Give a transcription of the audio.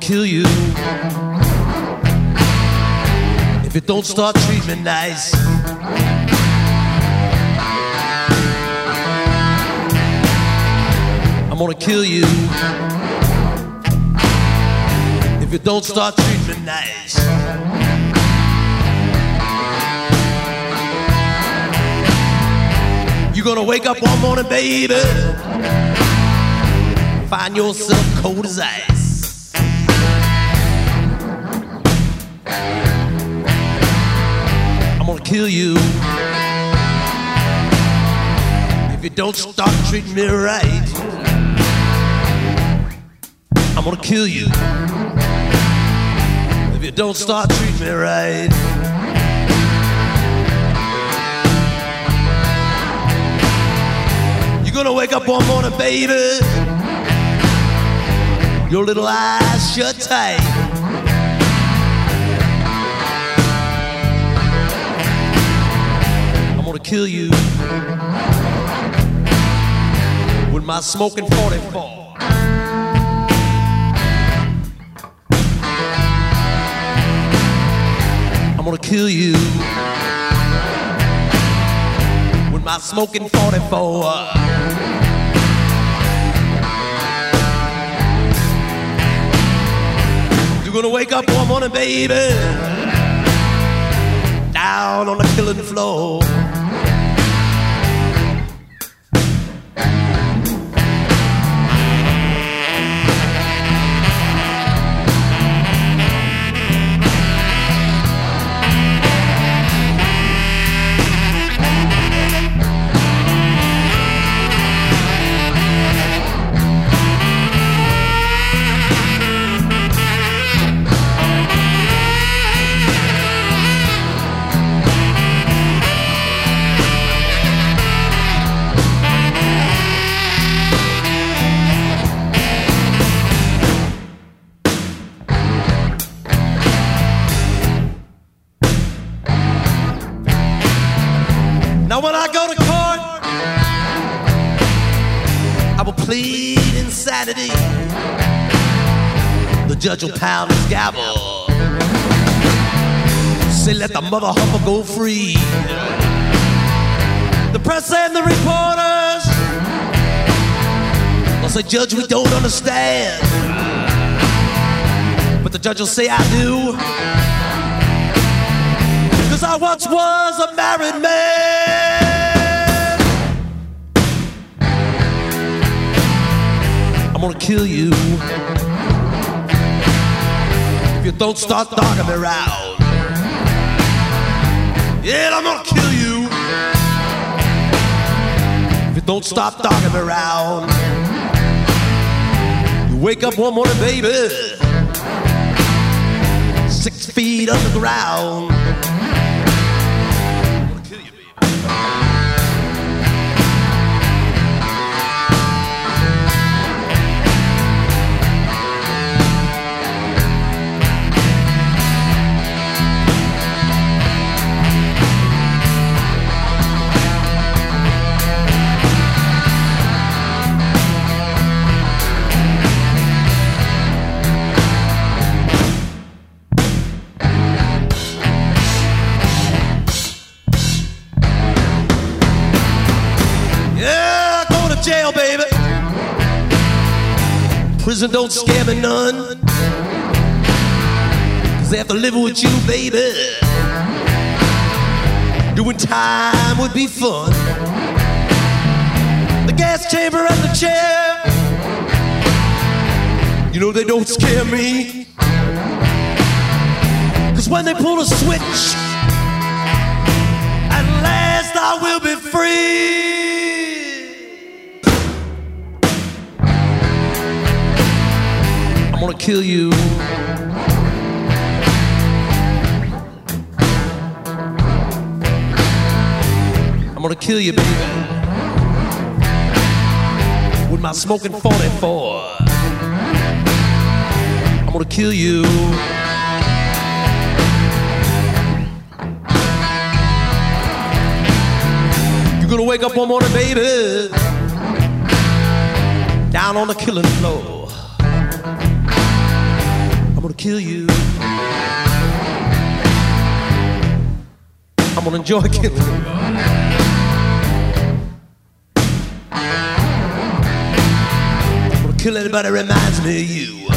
kill you if you don't start treating me nice. I'm gonna kill you if you don't start treating me nice. You're gonna wake up one morning, baby, find yourself cold as ice. I'm gonna kill you if you don't start treating me right. I'm gonna kill you if you don't start treating me right. You're gonna wake up one morning, baby, your little eyes shut tight. I'm gonna kill you with my smoking 44. I'm gonna kill you with my smoking 44. You're gonna wake up one morning, baby, down on the killing floor. Now when I go to court, I will plead insanity. The judge will pound his gavel, say let the mother humper go free. The press and the reporters will say, Judge, we don't understand. But the judge will say, I do, 'cause I once was a married man. I'm gonna kill you if you don't start dogging me around. Yeah, I'm gonna kill you if you don't stop dogging me around. You wake up one morning, baby, 6 feet underground. Jail, baby. Prison don't scare me none, 'cause after living with you, baby, doing time would be fun. The gas chamber and the chair, you know they don't scare me, 'cause when they pull a switch, at last I will be free. I'm gonna kill you I'm gonna kill you, baby, with my smoking 44. I'm gonna kill you You're gonna wake up one morning, baby, down on the killing floor. I'm gonna kill you. I'm gonna enjoy killing you. I'm gonna kill anybody that reminds me of you.